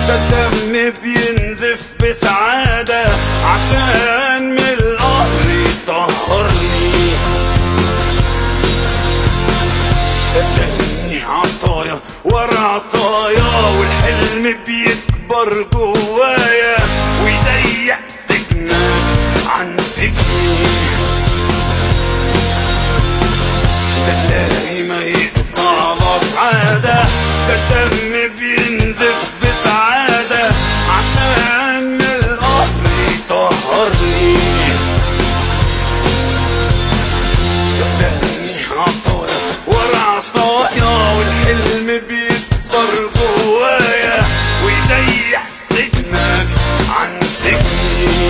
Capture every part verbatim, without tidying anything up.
ده الدم بينزف بسعادة عشان من القهر يطهرني. صدقني عصايا ورا عصايا والحلم بيكبر جوايا ويضيق سجنك عن سجني. ده اللي ما يقطع ضعف عادة، ده الدم بينزف بسعادة عشان من القهر يطهرني. صدقني عصايا ورا عصايا والحلم بيكبر جوايا ويضيق سجنك عن سجني.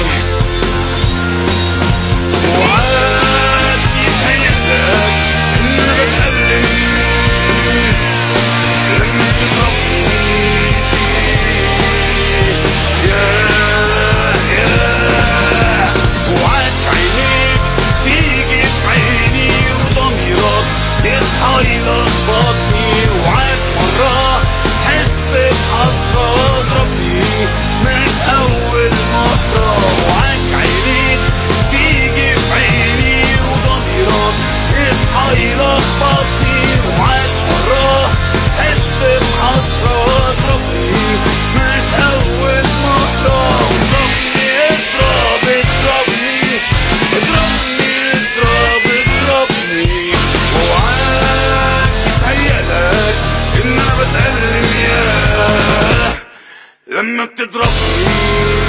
وعاد يتهيألك إن أنا بتألم لما تضربني. يا يا وعاد عينيك تيجي في عيني وضميرك يصحى يلخبطني. وعاد مرة تحس بحسرة اضربني مش أول مرة. وعاد عينيك تيجي في عيني وضميرك يصحى يلخبطني. وعاد مرة تحس بحسرة اضربني مش أول مرة. اضربني اضرب اضربني اضربني اضرب اضربني. وعاد يتهيألك إن أنا بتألم ياه لما بتضربني.